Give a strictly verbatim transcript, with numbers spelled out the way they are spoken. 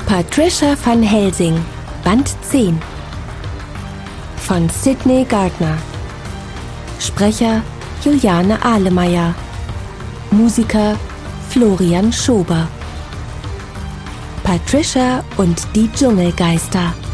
Patricia Van Helsing, Band zehn von Sydney Gardner. Sprecher Juliane Ahlemeyer. Musiker Florian Schober. Patricia und die Dschungelgeister.